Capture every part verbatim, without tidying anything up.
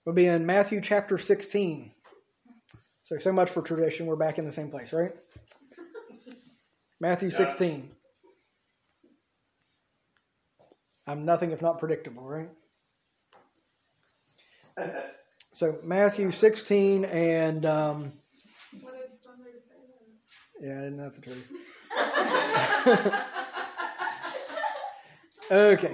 We'll be in Matthew chapter sixteen. So, so much for tradition. We're back in the same place, right? Matthew sixteen. I'm nothing if not predictable, right? So, Matthew sixteen and... Um, what did somebody say? Yeah, isn't that the truth? Okay.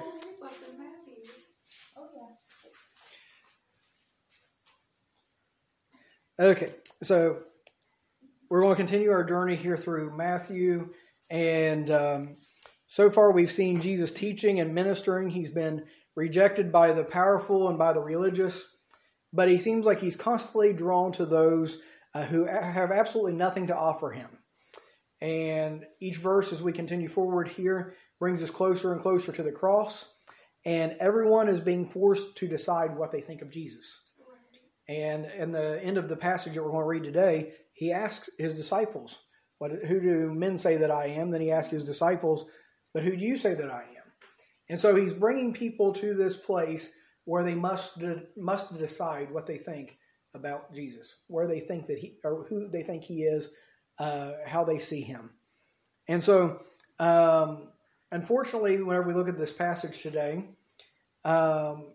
Okay, so we're going to continue our journey here through Matthew, and um, so far we've seen Jesus teaching and ministering. He's been rejected by the powerful and by the religious, but he seems like he's constantly drawn to those uh, who have absolutely nothing to offer him. And each verse, as we continue forward here, brings us closer and closer to the cross, and everyone is being forced to decide what they think of Jesus. And in the end of the passage that we're going to read today, he asks his disciples, "What? Who do men say that I am?" Then he asks his disciples, "But who do you say that I am?" And so he's bringing people to this place where they must de- must decide what they think about Jesus, where they think that he, or who they think he is, uh, how they see him. And so, um, unfortunately, whenever we look at this passage today, um,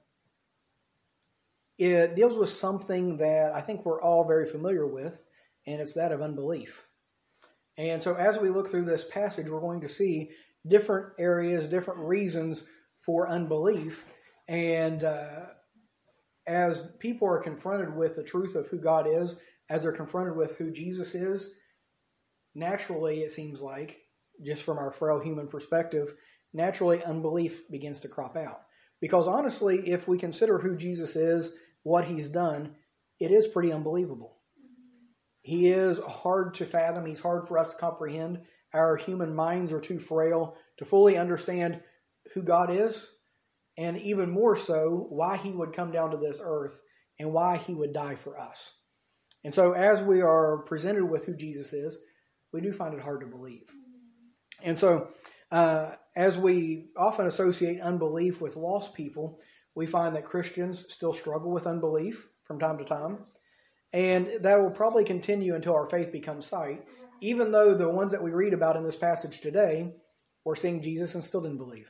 it deals with something that I think we're all very familiar with, and it's that of unbelief. And so as we look through this passage, we're going to see different areas, different reasons for unbelief. And uh, as people are confronted with the truth of who God is, as they're confronted with who Jesus is, naturally, it seems like, just from our frail human perspective, naturally unbelief begins to crop out. Because honestly, if we consider who Jesus is, what he's done, it is pretty unbelievable. He is hard to fathom. He's hard for us to comprehend. Our human minds are too frail to fully understand who God is, and even more so, why he would come down to this earth and why he would die for us. And so as we are presented with who Jesus is, we do find it hard to believe. And so uh, as we often associate unbelief with lost people, we find that Christians still struggle with unbelief from time to time. And that will probably continue until our faith becomes sight, even though the ones that we read about in this passage today were seeing Jesus and still didn't believe.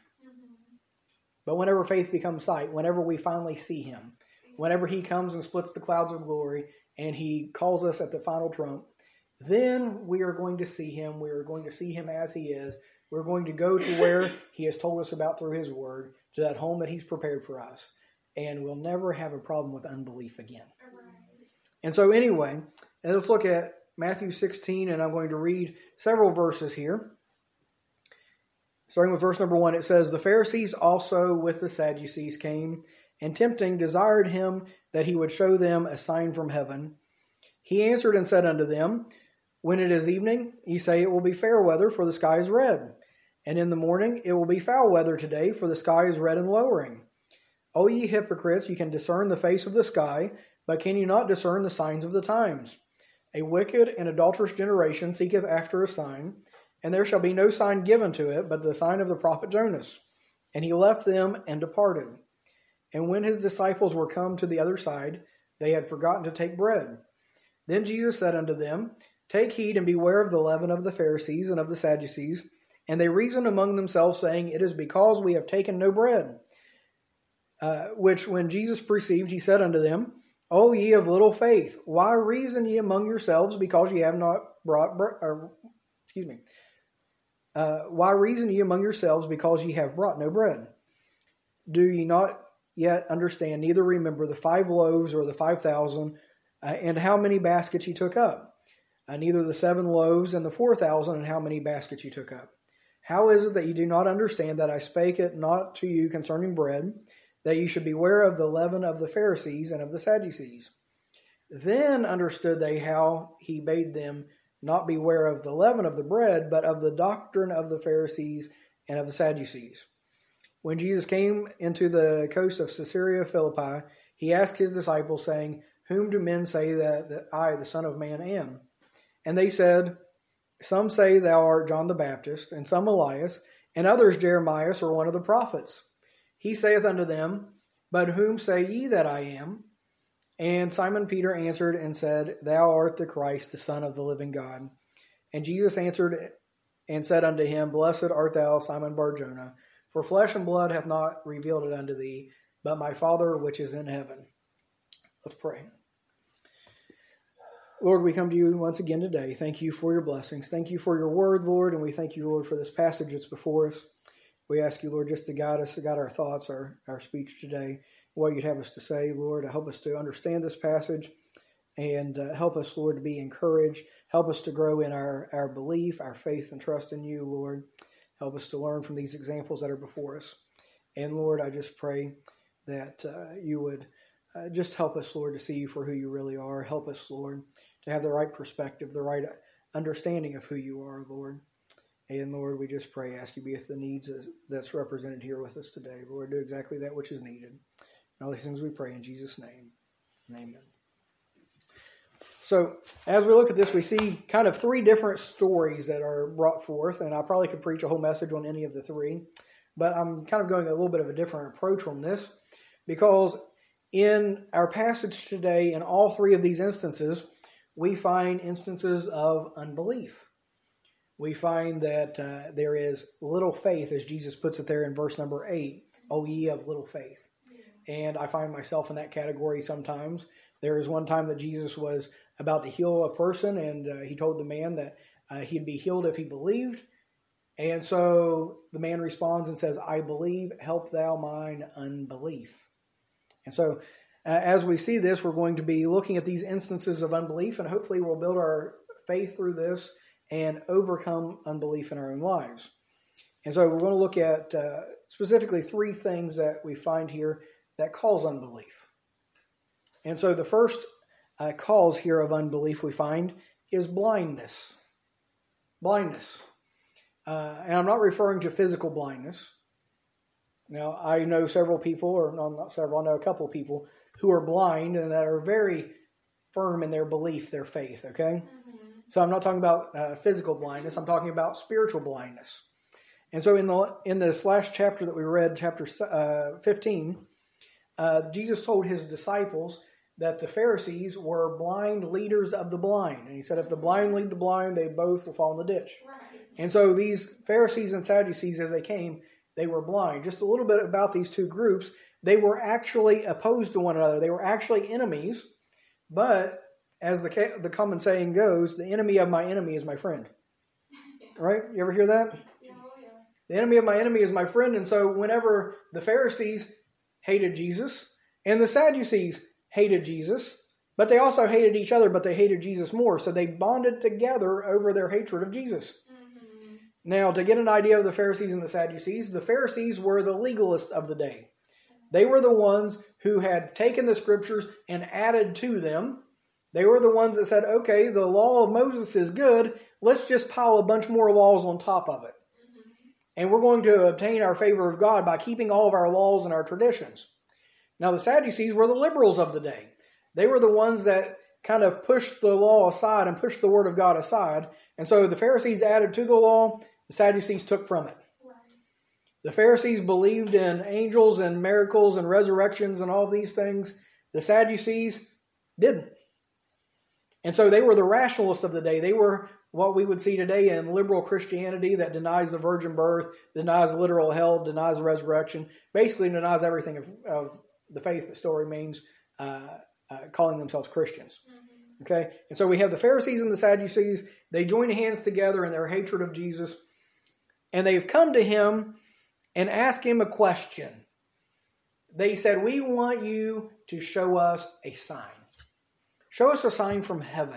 But whenever faith becomes sight, whenever we finally see him, whenever he comes and splits the clouds of glory and he calls us at the final trump, then we are going to see him. We are going to see him as he is. We're going to go to where he has told us about through his word, to that home that he's prepared for us. And we'll never have a problem with unbelief again. And so anyway, let's look at Matthew sixteen, and I'm going to read several verses here. Starting with verse number one, it says, "The Pharisees also with the Sadducees came, and tempting desired him that he would show them a sign from heaven. He answered and said unto them, When it is evening, ye say it will be fair weather, for the sky is red. And in the morning it will be foul weather today, for the sky is red and lowering. O ye hypocrites, you can discern the face of the sky, but can you not discern the signs of the times? A wicked and adulterous generation seeketh after a sign, and there shall be no sign given to it, but the sign of the prophet Jonas. And he left them and departed. And when his disciples were come to the other side, they had forgotten to take bread. Then Jesus said unto them, Take heed and beware of the leaven of the Pharisees and of the Sadducees. And they reasoned among themselves, saying, It is because we have taken no bread. Uh, which when Jesus perceived, he said unto them, O ye of little faith, why reason ye among yourselves, because ye have not brought bread? Or, excuse me. Uh, why reason ye among yourselves, because ye have brought no bread? Do ye not yet understand, neither remember the five loaves or the five thousand, uh, and how many baskets ye took up? Uh, neither the seven loaves and the four thousand, and how many baskets ye took up? How is it that ye do not understand that I spake it not to you concerning bread, that ye should beware of the leaven of the Pharisees and of the Sadducees? Then understood they how he bade them not beware of the leaven of the bread, but of the doctrine of the Pharisees and of the Sadducees. When Jesus came into the coast of Caesarea Philippi, he asked his disciples, saying, Whom do men say that, that I, the Son of Man, am? And they said, Some say thou art John the Baptist, and some Elias, and others Jeremiah or one of the prophets. He saith unto them, But whom say ye that I am? And Simon Peter answered and said, Thou art the Christ, the Son of the living God. And Jesus answered and said unto him, Blessed art thou, Simon Bar-Jonah, for flesh and blood hath not revealed it unto thee, but my Father which is in heaven. Let's pray. Lord, we come to you once again today. Thank you for your blessings. Thank you for your word, Lord, and we thank you, Lord, for this passage that's before us. We ask you, Lord, just to guide us, to guide our thoughts, our, our speech today, what you'd have us to say, Lord, to help us to understand this passage and uh, help us, Lord, to be encouraged. Help us to grow in our, our belief, our faith, and trust in you, Lord. Help us to learn from these examples that are before us. And, Lord, I just pray that uh, you would uh, just help us, Lord, to see you for who you really are. Help us, Lord, to have the right perspective, the right understanding of who you are, Lord. And, Lord, we just pray, ask you be with the needs that's represented here with us today. Lord, do exactly that which is needed. And all these things we pray in Jesus' name. Amen. So, as we look at this, we see kind of three different stories that are brought forth, and I probably could preach a whole message on any of the three, but I'm kind of going a little bit of a different approach on this, because in our passage today, in all three of these instances, we find instances of unbelief. We find that uh, there is little faith, as Jesus puts it there in verse number eight, O ye of little faith. And I find myself in that category sometimes. There is one time that Jesus was about to heal a person, and uh, he told the man that uh, he'd be healed if he believed. And so the man responds and says, I believe, help thou mine unbelief. And so uh, as we see this, we're going to be looking at these instances of unbelief, and hopefully we'll build our faith through this and overcome unbelief in our own lives. And so we're going to look at uh, specifically three things that we find here that cause unbelief. And so the first uh, cause here of unbelief we find is blindness. Blindness. Uh, and I'm not referring to physical blindness. Now, I know several people, or no, not several, I know a couple of people who are blind and that are very firm in their belief, their faith, okay? Mm-hmm. So I'm not talking about uh, physical blindness, I'm talking about spiritual blindness. And so in the in this last chapter that we read, chapter uh, fifteen, uh, Jesus told his disciples that the Pharisees were blind leaders of the blind. And he said, if the blind lead the blind, they both will fall in the ditch. Right. And so these Pharisees and Sadducees, as they came, they were blind. Just a little bit about these two groups. They were actually opposed to one another. They were actually enemies. But as the the common saying goes, the enemy of my enemy is my friend. Right? You ever hear that? Yeah, oh yeah. The enemy of my enemy is my friend. And so whenever the Pharisees hated Jesus and the Sadducees hated Jesus, but they also hated each other, but they hated Jesus more. So they bonded together over their hatred of Jesus. Mm-hmm. Now, to get an idea of the Pharisees and the Sadducees, the Pharisees were the legalists of the day. They were the ones who had taken the scriptures and added to them. They were the ones that said, okay, the law of Moses is good. Let's just pile a bunch more laws on top of it. Mm-hmm. And we're going to obtain our favor of God by keeping all of our laws and our traditions. Now, the Sadducees were the liberals of the day. They were the ones that kind of pushed the law aside and pushed the word of God aside. And so the Pharisees added to the law, the Sadducees took from it. Right. The Pharisees believed in angels and miracles and resurrections and all these things. The Sadducees didn't. And so they were the rationalists of the day. They were what we would see today in liberal Christianity that denies the virgin birth, denies literal hell, denies the resurrection, basically denies everything of, of the faith, but still remains uh, uh, calling themselves Christians. Mm-hmm. Okay, and so we have the Pharisees and the Sadducees. They join hands together in their hatred of Jesus, and they've come to him and asked him a question. They said, we want you to show us a sign. Show us a sign from heaven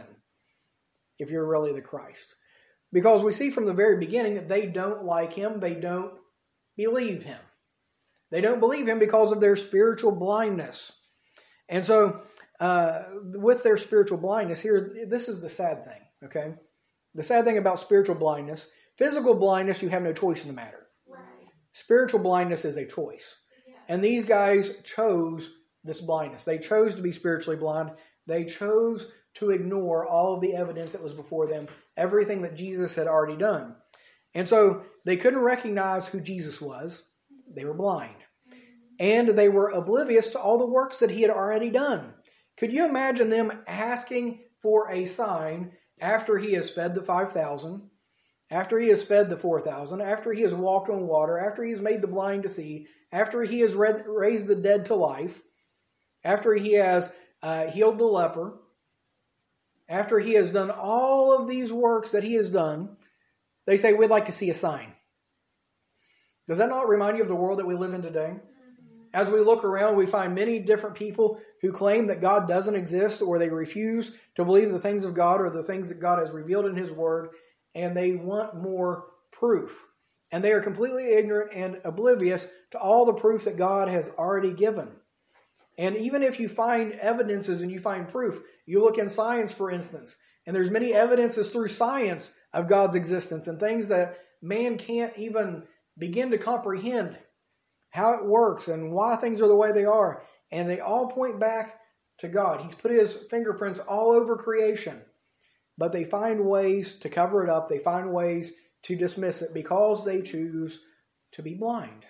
if you're really the Christ. Because we see from the very beginning that they don't like him. They don't believe him. They don't believe him because of their spiritual blindness. And so uh, with their spiritual blindness, here, this is the sad thing, okay? The sad thing about spiritual blindness, physical blindness, you have no choice in the matter. Right. Spiritual blindness is a choice. Yeah. And these guys chose this blindness. They chose to be spiritually blind. They chose to ignore all of the evidence that was before them, everything that Jesus had already done. And so they couldn't recognize who Jesus was. They were blind. And they were oblivious to all the works that he had already done. Could you imagine them asking for a sign after he has fed the five thousand, after he has fed the four thousand, after he has walked on water, after he has made the blind to see, after he has raised the dead to life, after he has uh, healed the leper, after he has done all of these works that he has done, they say, we'd like to see a sign. Does that not remind you of the world that we live in today? As we look around, we find many different people who claim that God doesn't exist, or they refuse to believe the things of God or the things that God has revealed in His Word, and they want more proof. And they are completely ignorant and oblivious to all the proof that God has already given. And even if you find evidences and you find proof, you look in science, for instance, and there's many evidences through science of God's existence and things that man can't even begin to comprehend how it works and why things are the way they are. And they all point back to God. He's put His fingerprints all over creation. But they find ways to cover it up. They find ways to dismiss it because they choose to be blind.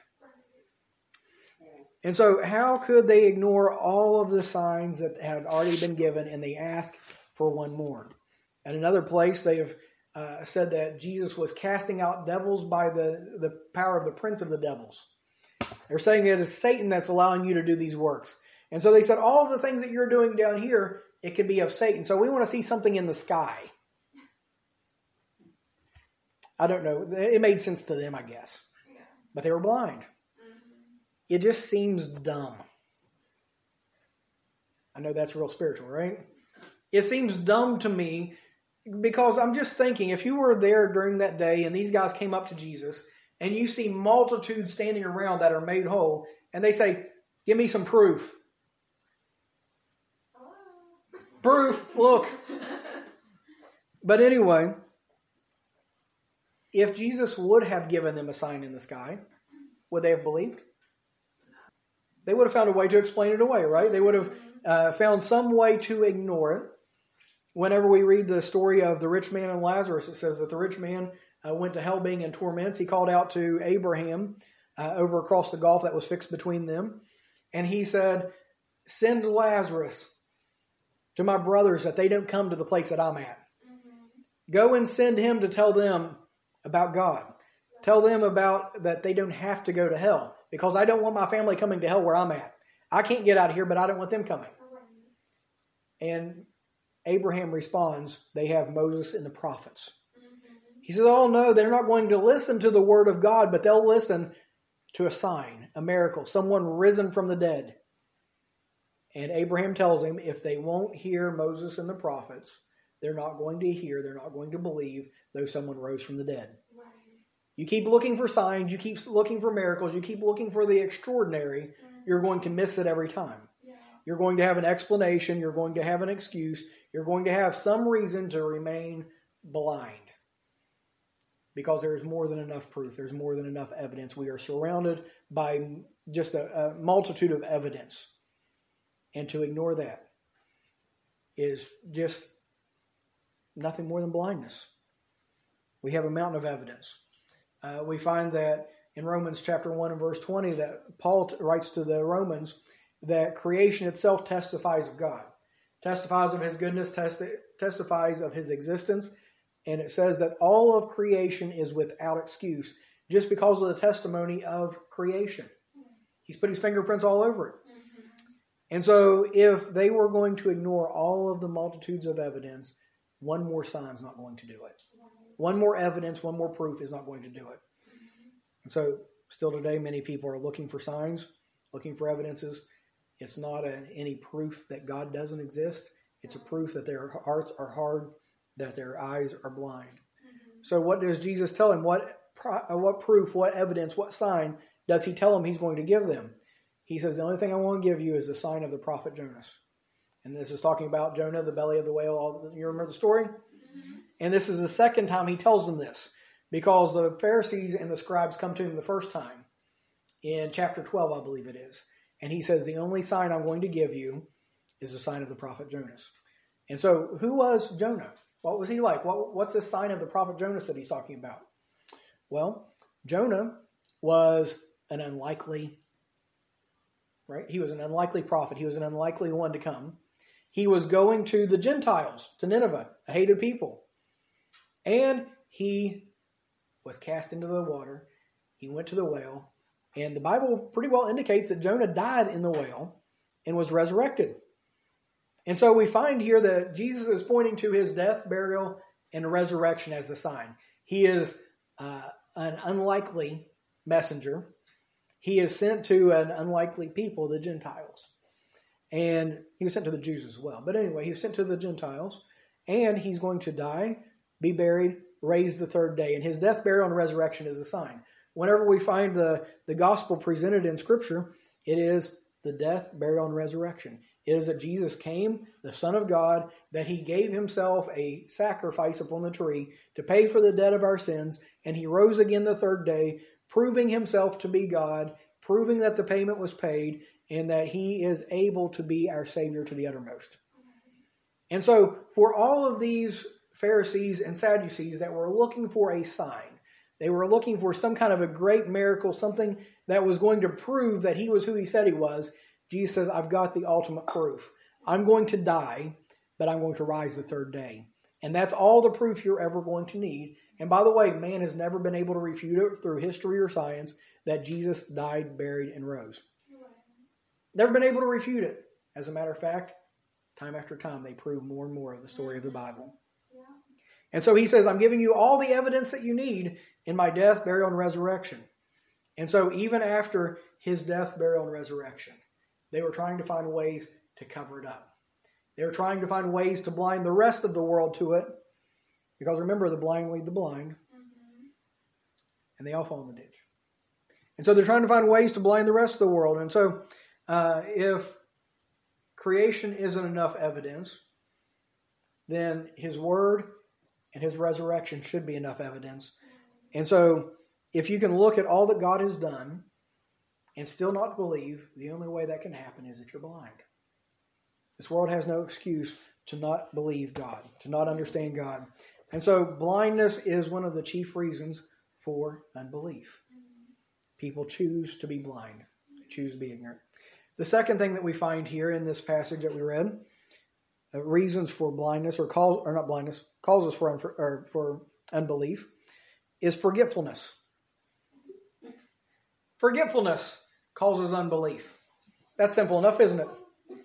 And so how could they ignore all of the signs that had already been given, and they ask for one more? At another place, they have uh, said that Jesus was casting out devils by the, the power of the prince of the devils. They're saying it is Satan that's allowing you to do these works. And so they said, all of the things that you're doing down here, it could be of Satan. So we want to see something in the sky. I don't know. It made sense to them, I guess. Yeah. But they were blind. Mm-hmm. It just seems dumb. I know that's real spiritual, right? It seems dumb to me because I'm just thinking, if you were there during that day and these guys came up to Jesus and you see multitudes standing around that are made whole, and they say, give me some proof. Oh. Proof, look. But anyway, if Jesus would have given them a sign in the sky, would they have believed? They would have found a way to explain it away, right? They would have uh, found some way to ignore it. Whenever we read the story of the rich man and Lazarus, it says that the rich man uh, went to hell being in torments. He called out to Abraham uh, over across the gulf that was fixed between them. And he said, send Lazarus to my brothers that they don't come to the place that I'm at. Mm-hmm. Go and send him to tell them about God. Right. Tell them about that they don't have to go to hell, because I don't want my family coming to hell where I'm at. I can't get out of here, but I don't want them coming. Right. And Abraham responds, they have Moses and the prophets. Mm-hmm. He says, oh no, they're not going to listen to the word of God, but they'll listen to a sign, a miracle, someone risen from the dead. And Abraham tells him, if they won't hear Moses and the prophets, they're not going to hear, they're not going to believe, though someone rose from the dead. Right. You keep looking for signs, you keep looking for miracles, you keep looking for the extraordinary, mm-hmm. you're going to miss it every time. Yeah. You're going to have an explanation, you're going to have an excuse, you're going to have some reason to remain blind. Because there is more than enough proof, there's more than enough evidence. We are surrounded by just a, a multitude of evidence. And to ignore that is just nothing more than blindness. We have a mountain of evidence. Uh, we find that in Romans chapter one and verse twenty that Paul t- writes to the Romans that creation itself testifies of God, testifies of His goodness, testi- testifies of His existence, and it says that all of creation is without excuse just because of the testimony of creation. He's put His fingerprints all over it. And so if they were going to ignore all of the multitudes of evidence, one more sign is not going to do it. One more evidence, one more proof is not going to do it. And so still today, many people are looking for signs, looking for evidences. It's not a, any proof that God doesn't exist. It's a proof that their hearts are hard, that their eyes are blind. Mm-hmm. So what does Jesus tell him? What, what proof, what evidence, what sign does He tell them He's going to give them? He says, the only thing I want to give you is the sign of the prophet Jonas. And this is talking about Jonah, the belly of the whale. All, you remember the story? Mm-hmm. And this is the second time He tells them this, because the Pharisees and the scribes come to Him the first time in chapter twelve, I believe it is. And He says, the only sign I'm going to give you is the sign of the prophet Jonas. And so who was Jonah? What was he like? What, what's this sign of the prophet Jonas that He's talking about? Well, Jonah was an unlikely Right? He was an unlikely prophet. He was an unlikely one to come. He was going to the Gentiles, to Nineveh, a hated people. And he was cast into the water. He went to the whale. And the Bible pretty well indicates that Jonah died in the whale and was resurrected. And so we find here that Jesus is pointing to his death, burial, and resurrection as the sign. He is uh, an unlikely messenger. He is sent to an unlikely people, the Gentiles. And he was sent to the Jews as well. But anyway, he was sent to the Gentiles. And he's going to die, be buried, raised the third day. And his death, burial, and resurrection is a sign. Whenever we find the, the gospel presented in Scripture, it is the death, burial, and resurrection. It is that Jesus came, the Son of God, that he gave himself a sacrifice upon the tree to pay for the debt of our sins, and he rose again the third day, proving himself to be God, proving that the payment was paid, and that he is able to be our Savior to the uttermost. And so, for all of these Pharisees and Sadducees that were looking for a sign, they were looking for some kind of a great miracle, something that was going to prove that he was who he said he was, Jesus says, I've got the ultimate proof. I'm going to die, but I'm going to rise the third day. And that's all the proof you're ever going to need. And by the way, man has never been able to refute it through history or science that Jesus died, buried, and rose. Never been able to refute it. As a matter of fact, time after time, they prove more and more of the story of the Bible. And so he says, I'm giving you all the evidence that you need in my death, burial, and resurrection. And so even after his death, burial, and resurrection, they were trying to find ways to cover it up. They were trying to find ways to blind the rest of the world to it. Because remember, the blind lead the blind. Mm-hmm. And they all fall in the ditch. And so they're trying to find ways to blind the rest of the world. And so uh, if creation isn't enough evidence, then his word and his resurrection should be enough evidence. And so if you can look at all that God has done and still not believe, the only way that can happen is if you're blind. This world has no excuse to not believe God, to not understand God. And so blindness is one of the chief reasons for unbelief. People choose to be blind. They choose to be ignorant. The second thing that we find here in this passage that we read, uh, reasons for blindness, or cause, or not blindness, causes for, un- or for unbelief, is forgetfulness. Forgetfulness causes unbelief. That's simple enough, isn't it?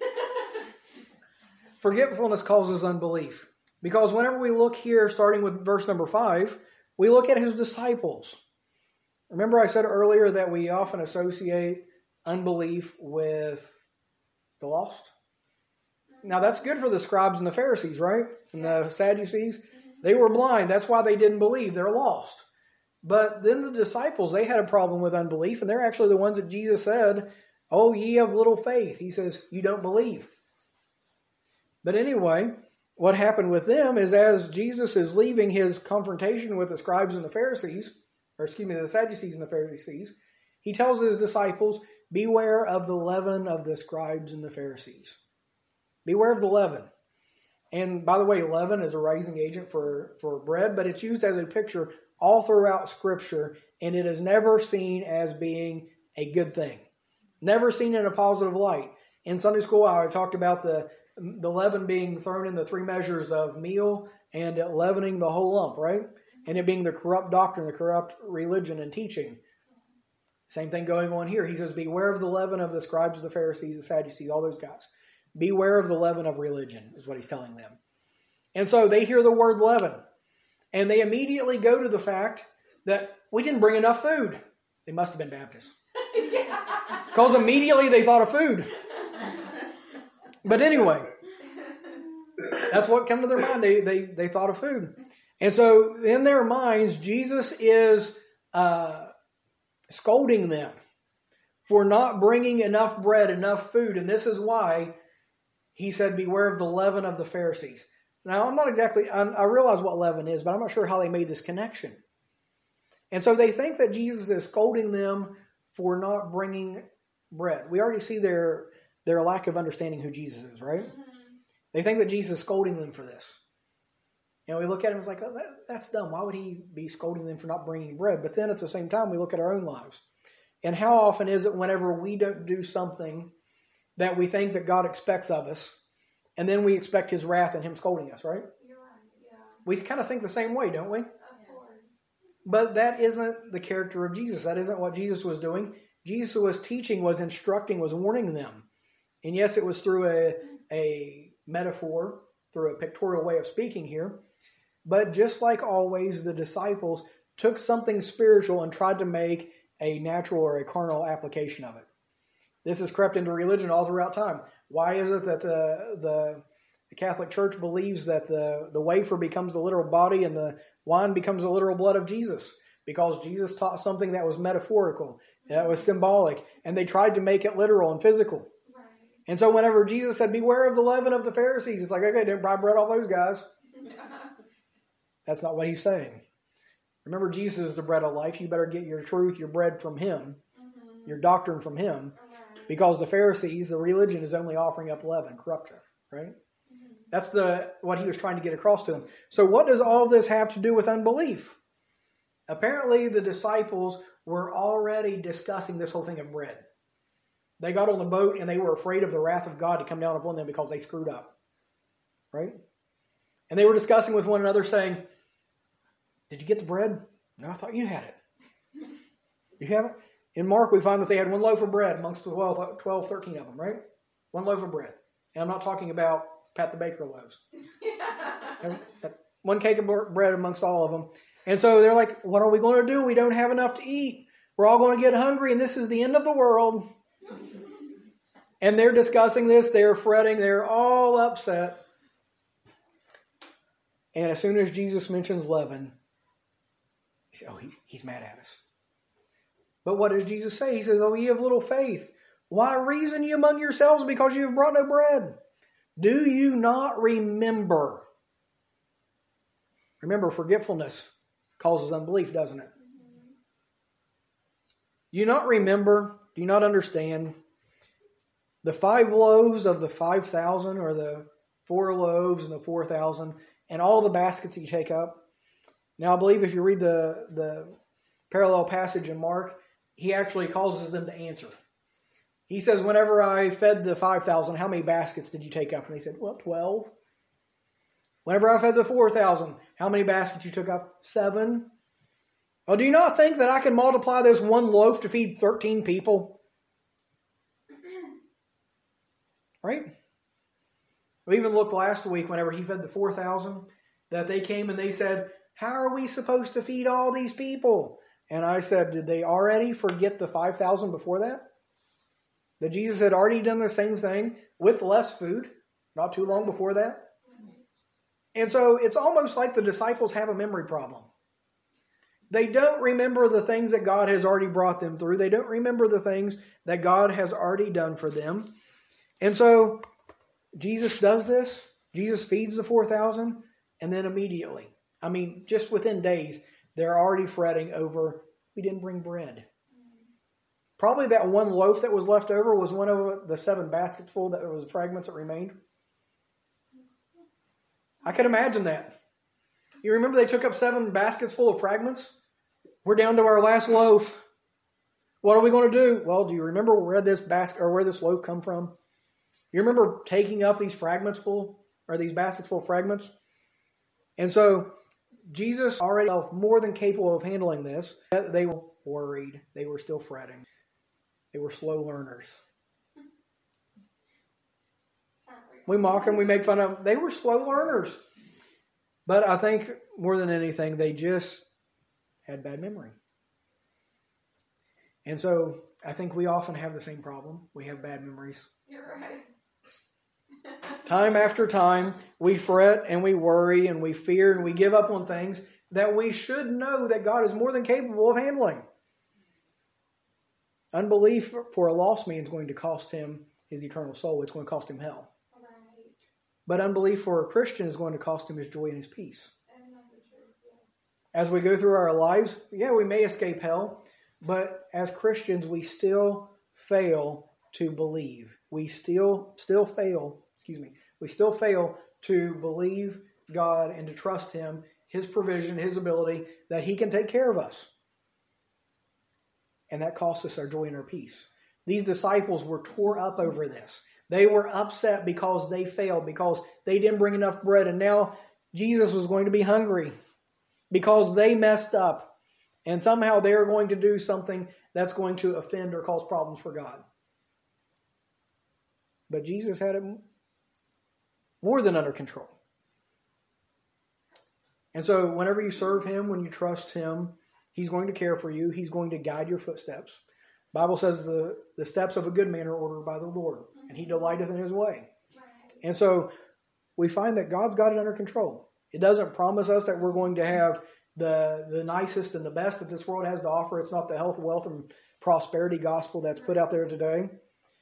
Forgetfulness causes unbelief. Because whenever we look here, starting with verse number five, we look at his disciples. Remember I said earlier that we often associate unbelief with the lost? Now that's good for the scribes and the Pharisees, right? And the Sadducees. They were blind. That's why they didn't believe. They're lost. But then the disciples, they had a problem with unbelief, and they're actually the ones that Jesus said, oh, ye of little faith. He says, you don't believe. But anyway, what happened with them is as Jesus is leaving his confrontation with the scribes and the Pharisees, or excuse me, the Sadducees and the Pharisees, he tells his disciples, beware of the leaven of the scribes and the Pharisees. Beware of the leaven. And by the way, leaven is a rising agent for, for bread, but it's used as a picture all throughout Scripture, and it is never seen as being a good thing. Never seen in a positive light. In Sunday school, I talked about the, the leaven being thrown in the three measures of meal and leavening the whole lump, right? And it being the corrupt doctrine, the corrupt religion and teaching. Same thing going on here. He says, beware of the leaven of the scribes, the Pharisees, the Sadducees, all those guys. Beware of the leaven of religion, is what he's telling them. And so they hear the word leaven. And they immediately go to the fact that we didn't bring enough food. They must have been Baptists. Because immediately they thought of food. But anyway, that's what came to their mind. They, they, they thought of food. And so in their minds, Jesus is uh, scolding them for not bringing enough bread, enough food. And this is why he said, beware of the leaven of the Pharisees. Now, I'm not exactly, I, I realize what leaven is, but I'm not sure how they made this connection. And so they think that Jesus is scolding them for not bringing bread. We already see their, their lack of understanding who Jesus is, right? Mm-hmm. They think that Jesus is scolding them for this. And we look at him and it's like, oh, that, that's dumb. Why would he be scolding them for not bringing bread? But then at the same time, we look at our own lives. And how often is it whenever we don't do something that we think that God expects of us, and then we expect his wrath and him scolding us, right? You're right, yeah. We kind of think the same way, don't we? Of course. But that isn't the character of Jesus. That isn't what Jesus was doing. Jesus was teaching, was instructing, was warning them. And yes, it was through a, a metaphor, through a pictorial way of speaking here. But just like always, the disciples took something spiritual and tried to make a natural or a carnal application of it. This has crept into religion all throughout time. Why is it that the, the, the Catholic Church believes that the, the wafer becomes the literal body and the wine becomes the literal blood of Jesus? Because Jesus taught something that was metaphorical, that was symbolic, and they tried to make it literal and physical. Right. And so whenever Jesus said, beware of the leaven of the Pharisees, it's like, okay, didn't buy bread off those guys. That's not what he's saying. Remember, Jesus is the bread of life. You better get your truth, your bread from him, mm-hmm. your doctrine from him, right. Because the Pharisees, the religion, is only offering up leaven, corruption, right? Mm-hmm. That's the what he was trying to get across to them. So what does all this have to do with unbelief? Apparently, the disciples were already discussing this whole thing of bread. They got on the boat and they were afraid of the wrath of God to come down upon them because they screwed up, right? And they were discussing with one another saying, did you get the bread? No, I thought you had it. You have it? In Mark, we find that they had one loaf of bread amongst the twelve, twelve, thirteen of them, right? One loaf of bread. And I'm not talking about Pat the Baker loaves. One cake of bread amongst all of them. And so they're like, what are we going to do? We don't have enough to eat. We're all going to get hungry, and this is the end of the world. And they're discussing this. They're fretting. They're all upset. And as soon as Jesus mentions leaven, he said, oh, he, he's mad at us. But what does Jesus say? He says, oh, ye of little faith, why reason ye among yourselves because you have brought no bread? Do you not remember? Remember, forgetfulness causes unbelief, doesn't it? Mm-hmm. Do you not remember? Do you not understand? The five loaves of the five thousand, or the four loaves and the four thousand, and all the baskets that you take up. Now, I believe if you read the, the parallel passage in Mark, he actually causes them to answer. He says, whenever I fed the five thousand, how many baskets did you take up? And they said, well, twelve. Whenever I fed the four thousand, how many baskets you took up? Seven. Well, do you not think that I can multiply this one loaf to feed thirteen people? Right? We even looked last week whenever he fed the four thousand, that they came and they said, how are we supposed to feed all these people? And I said, did they already forget the five thousand before that? That Jesus had already done the same thing with less food, not too long before that. And so it's almost like the disciples have a memory problem. They don't remember the things that God has already brought them through. They don't remember the things that God has already done for them. And so Jesus does this. Jesus feeds the four thousand, and then immediately, I mean, just within days, they're already fretting over, we didn't bring bread. Probably that one loaf that was left over was one of the seven baskets full that was fragments that remained. I can imagine that. You remember they took up seven baskets full of fragments? We're down to our last loaf. What are we going to do? Well, do you remember where this basket or where this loaf come from? You remember taking up these fragments full, or these baskets full of fragments? And so Jesus already felt more than capable of handling this. They were worried. They were still fretting. They were slow learners. We mock them. We make fun of them. They were slow learners. But I think more than anything, they just had bad memory. And so I think we often have the same problem. We have bad memories. You're right. Time after time, we fret and we worry and we fear and we give up on things that we should know that God is more than capable of handling. Unbelief for a lost man is going to cost him his eternal soul. It's going to cost him hell. Right. But unbelief for a Christian is going to cost him his joy and his peace. And that's the truth, yes. As we go through our lives, yeah, we may escape hell, but as Christians, we still fail to believe. We still still fail, excuse me, we still fail to believe God and to trust Him, His provision, His ability, that He can take care of us. And that costs us our joy and our peace. These disciples were tore up over this. They were upset because they failed, because they didn't bring enough bread. And now Jesus was going to be hungry because they messed up. And somehow they're going to do something that's going to offend or cause problems for God. But Jesus had it more than under control. And so whenever you serve Him, when you trust Him, He's going to care for you. He's going to guide your footsteps. The Bible says the, the steps of a good man are ordered by the Lord, and He delighteth in His way. Right. And so we find that God's got it under control. It doesn't promise us that we're going to have the, the nicest and the best that this world has to offer. It's not the health, wealth, and prosperity gospel that's put out there today.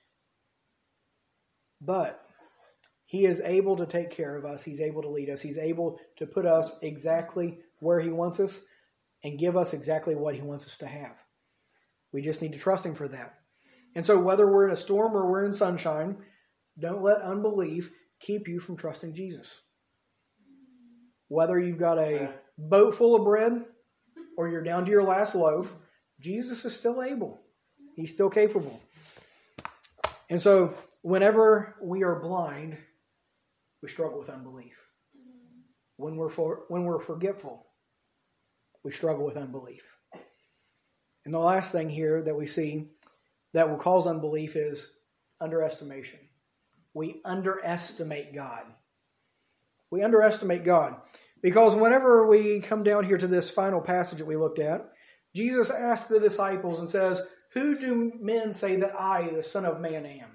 But He is able to take care of us. He's able to lead us. He's able to put us exactly where He wants us and give us exactly what He wants us to have. We just need to trust Him for that. And so whether we're in a storm or we're in sunshine, don't let unbelief keep you from trusting Jesus. Whether you've got a boat full of bread or you're down to your last loaf, Jesus is still able. He's still capable. And so whenever we are blind, we struggle with unbelief. When we're for, when we're forgetful, we struggle with unbelief. And the last thing here that we see that will cause unbelief is underestimation. We underestimate God. We underestimate God. Because whenever we come down here to this final passage that we looked at, Jesus asked the disciples and says, "Who do men say that I, the Son of Man, am?"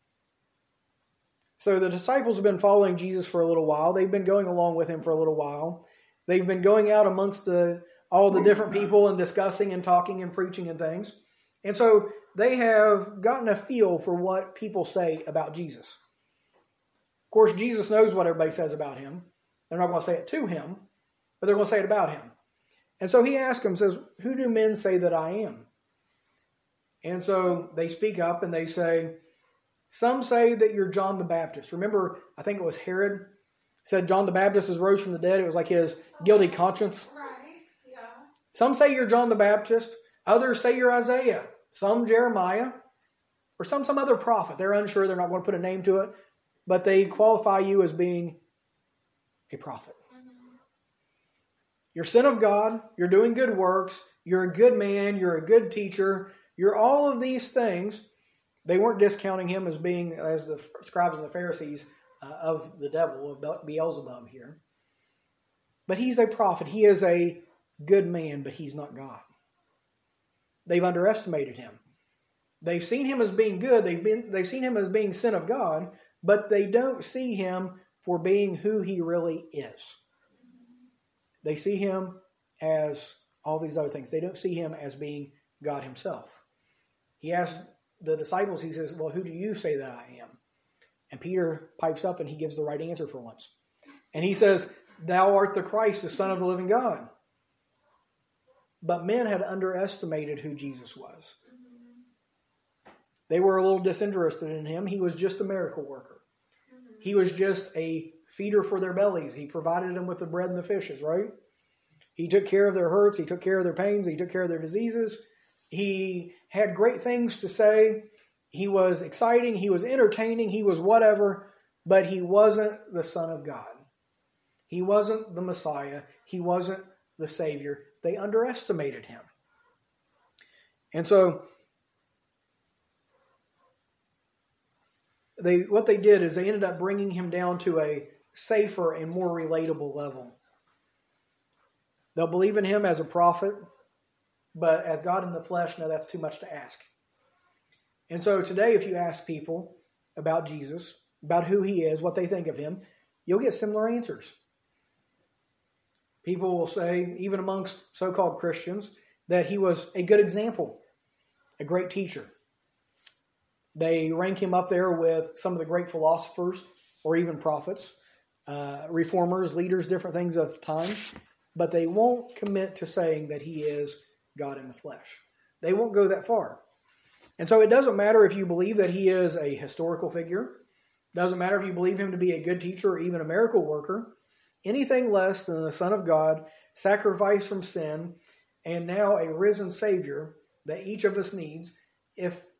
So the disciples have been following Jesus for a little while. They've been going along with Him for a little while. They've been going out amongst the all the different people and discussing and talking and preaching and things. And so they have gotten a feel for what people say about Jesus. Of course, Jesus knows what everybody says about Him. They're not going to say it to Him, but they're going to say it about Him. And so He asks them, says, "Who do men say that I am?" And so they speak up and they say, "Some say that you're John the Baptist." Remember, I think it was Herod said John the Baptist has rose from the dead. It was like his guilty conscience. Right. Yeah. Some say you're John the Baptist. Others say you're Isaiah. Some Jeremiah. Or some some other prophet. They're unsure. They're not going to put a name to it. But they qualify you as being a prophet. Mm-hmm. You're son of God. You're doing good works. You're a good man. You're a good teacher. You're all of these things. They weren't discounting Him as being, as the scribes and the Pharisees, uh, of the devil, of Beelzebub here. But He's a prophet. He is a good man, but He's not God. They've underestimated Him. They've seen Him as being good. They've been they've seen Him as being Son of God, but they don't see Him for being who He really is. They see Him as all these other things. They don't see Him as being God Himself. He asked the disciples, He says, "Well, who do you say that I am?" And Peter pipes up and he gives the right answer for once. And he says, "Thou art the Christ, the Son of the living God." But men had underestimated who Jesus was. They were a little disinterested in Him. He was just a miracle worker. He was just a feeder for their bellies. He provided them with the bread and the fishes, right? He took care of their hurts. He took care of their pains. He took care of their diseases. He had great things to say. He was exciting. He was entertaining. He was whatever. But He wasn't the Son of God. He wasn't the Messiah. He wasn't the Savior. They underestimated Him. And so they what they did is they ended up bringing Him down to a safer and more relatable level. They'll believe in Him as a prophet, but as God in the flesh, no, that's too much to ask. And so today, if you ask people about Jesus, about who He is, what they think of Him, you'll get similar answers. People will say, even amongst so-called Christians, that He was a good example, a great teacher. They rank Him up there with some of the great philosophers or even prophets, uh, reformers, leaders, different things of time. But they won't commit to saying that He is God in the flesh. They won't go that far. And so it doesn't matter if you believe that He is a historical figure. It doesn't matter if you believe Him to be a good teacher or even a miracle worker. Anything less than the Son of God, sacrificed from sin, and now a risen Savior that each of us needs. If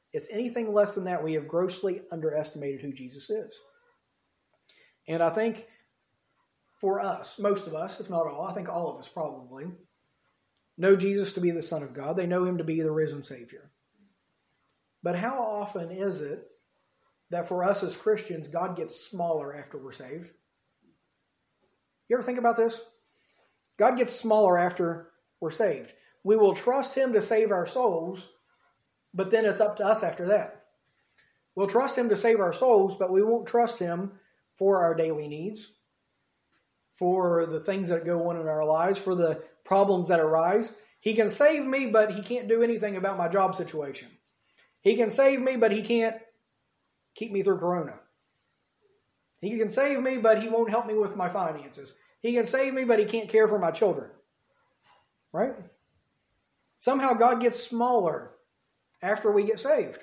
it's anything less than that, we have grossly underestimated who Jesus is. And I think for us, most of us, if not all, I think all of us probably, know Jesus to be the Son of God. They know him to be the risen Savior. But how often is it that for us as Christians, God gets smaller after we're saved? You ever think about this? God gets smaller after we're saved. We will trust him to save our souls, but then it's up to us after that. We'll trust him to save our souls, but we won't trust him for our daily needs, for the things that go on in our lives, for the problems that arise. He can save me, but he can't do anything about my job situation. He can save me, but he can't keep me through Corona. He can save me, but he won't help me with my finances. He can save me, but he can't care for my children. Right? Somehow God gets smaller after we get saved.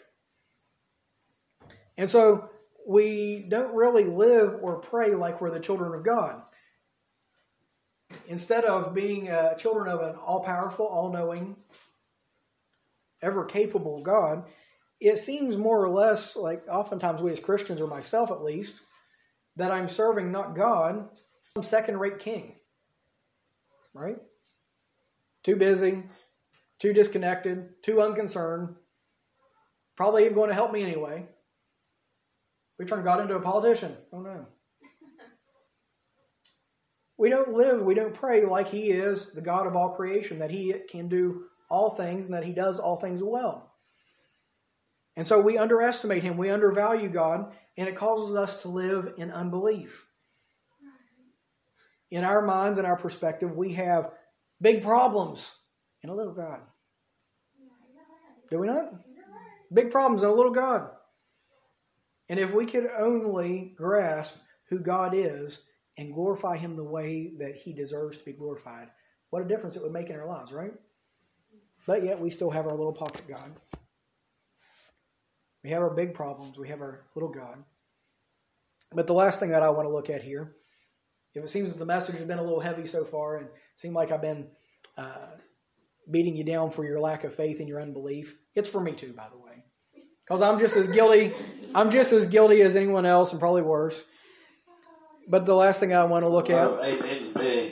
And so we don't really live or pray like we're the children of God. Instead of being uh, children of an all-powerful, all-knowing, ever-capable God, it seems more or less like oftentimes we as Christians, or myself at least, that I'm serving not God, some second-rate king. Right? Too busy, too disconnected, too unconcerned, probably even going to help me anyway. We turn God into a politician. Oh no. We don't live, we don't pray like he is the God of all creation, that he can do all things and that he does all things well. And so we underestimate him, we undervalue God, and it causes us to live in unbelief. In our minds and our perspective, we have big problems and a little God. Do we not? Big problems and a little God. And if we could only grasp who God is and glorify him the way that he deserves to be glorified, what a difference it would make in our lives, right? But yet we still have our little pocket God. We have our big problems. We have our little God. But the last thing that I want to look at here, if it seems that the message has been a little heavy so far and it seemed like I've been uh, beating you down for your lack of faith and your unbelief, it's for me too, by the way. Because I'm just as guilty, I'm just as guilty as anyone else, and probably worse. But the last thing I want to look at. Oh, amen's there.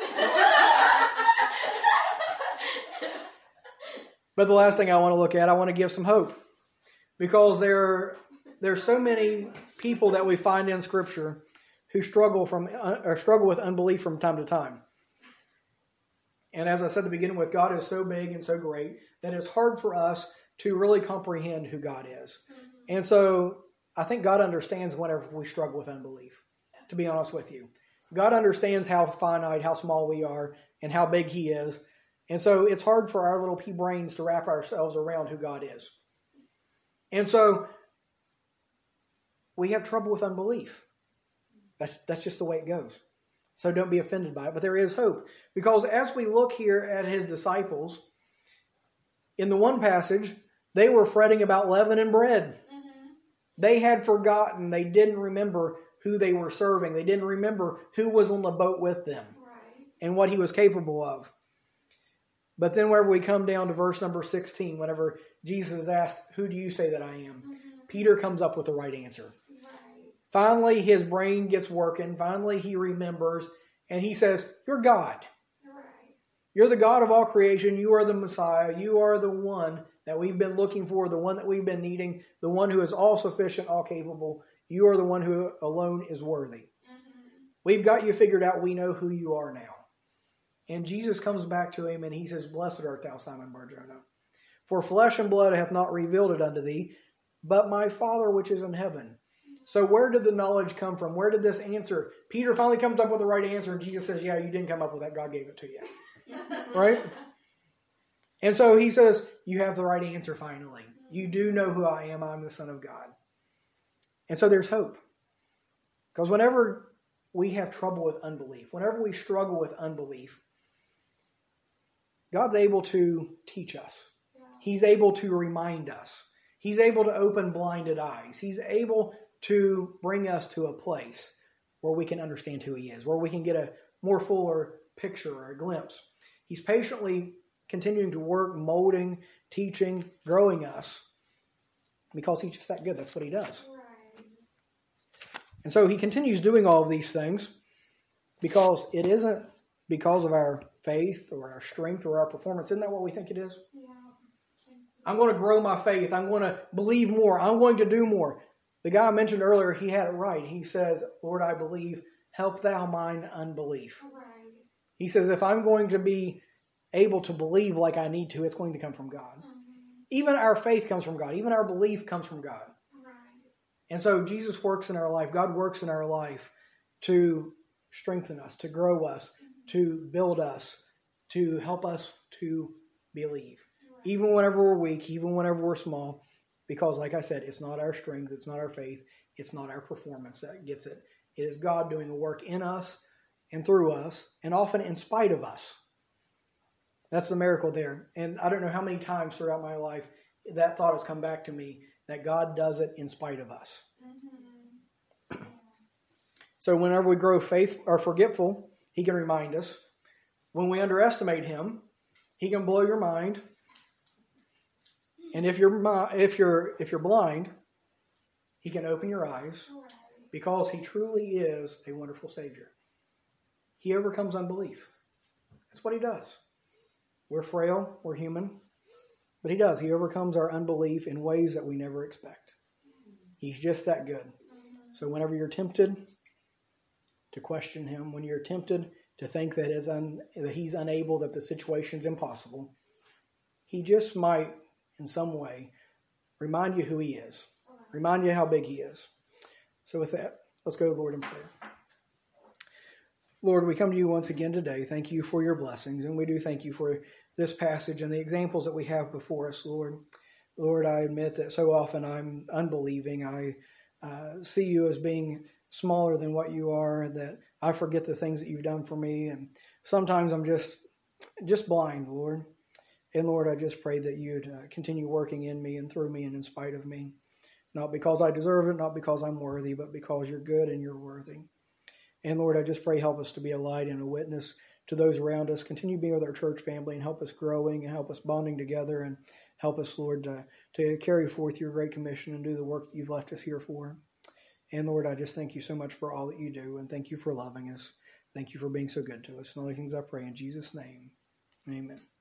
But the last thing I want to look at, I want to give some hope. Because there, there are so many people that we find in Scripture who struggle from or struggle with unbelief from time to time. And as I said at the beginning with, God is so big and so great that it's hard for us to really comprehend who God is. Mm-hmm. And so I think God understands whenever we struggle with unbelief, to be honest with you. God understands how finite, how small we are, and how big he is. And so it's hard for our little pea brains to wrap ourselves around who God is. And so we have trouble with unbelief. That's, that's just the way it goes. So don't be offended by it. But there is hope. Because as we look here at his disciples, in the one passage, they were fretting about leaven and bread. Mm-hmm. They had forgotten. They didn't remember who they were serving. They didn't remember who was on the boat with them. Right. And what he was capable of. But then whenever we come down to verse number sixteen, whenever Jesus is asked, who do you say that I am? Mm-hmm. Peter comes up with the right answer. Right. Finally, his brain gets working. Finally, he remembers. And he says, you're God. Right. You're the God of all creation. You are the Messiah. You are the one that we've been looking for, the one that we've been needing, the one who is all sufficient, all capable. You are the one who alone is worthy. Mm-hmm. We've got you figured out. We know who you are now. And Jesus comes back to him and he says, blessed art thou, Simon Bar-Jonah. For flesh and blood hath not revealed it unto thee, but my Father which is in heaven. So where did the knowledge come from? Where did this answer? Peter finally comes up with the right answer and Jesus says, yeah, you didn't come up with that. God gave it to you. Right? And so he says, you have the right answer finally. You do know who I am. I'm the Son of God. And so there's hope. Because whenever we have trouble with unbelief, whenever we struggle with unbelief, God's able to teach us. He's able to remind us. He's able to open blinded eyes. He's able to bring us to a place where we can understand who he is, where we can get a more fuller picture or a glimpse. He's patiently continuing to work, molding, teaching, growing us because he's just that good. That's what he does. Right. And so he continues doing all of these things because it isn't because of our faith or our strength or our performance. Isn't that what we think it is? Yeah. I'm going to grow my faith. I'm going to believe more. I'm going to do more. The guy I mentioned earlier, he had it right. He says, Lord, I believe. Help thou mine unbelief. Right. He says, if I'm going to be able to believe like I need to, it's going to come from God. Mm-hmm. Even our faith comes from God. Even our belief comes from God. Right. And so Jesus works in our life. God works in our life to strengthen us, to grow us, to build us, to help us to believe. Right. Even whenever we're weak, even whenever we're small, because like I said, it's not our strength, it's not our faith, it's not our performance that gets it. It is God doing a work in us and through us, and often in spite of us. That's the miracle there. And I don't know how many times throughout my life that thought has come back to me, that God does it in spite of us. Mm-hmm. So whenever we grow faith or forgetful, he can remind us. When we underestimate him, he can blow your mind. And if you're if you're if you're blind, he can open your eyes, Right. because he truly is a wonderful Savior. He overcomes unbelief. That's what he does. We're frail, we're human, but he does. He overcomes our unbelief in ways that we never expect. He's just that good. Mm-hmm. So whenever you're tempted to question him, when you're tempted to think that, is un, that he's unable, that the situation's impossible, he just might, in some way, remind you who he is. Remind you how big he is. So with that, let's go to the Lord in prayer. Lord, we come to you once again today. Thank you for your blessings, and we do thank you for this passage and the examples that we have before us, Lord. Lord, I admit that so often I'm unbelieving. I uh, see you as being smaller than what you are, that I forget the things that you've done for me, and sometimes I'm just just blind, Lord. And Lord, I just pray that you'd uh, continue working in me and through me and in spite of me. Not because I deserve it, not because I'm worthy, but because you're good and you're worthy. And Lord, I just pray, help us to be a light and a witness to those around us. Continue being with our church family and help us growing and help us bonding together, and help us, Lord, to, to carry forth your great commission and do the work that you've left us here for. And Lord, I just thank you so much for all that you do, and thank you for loving us. Thank you for being so good to us. And all these things I pray in Jesus' name. Amen.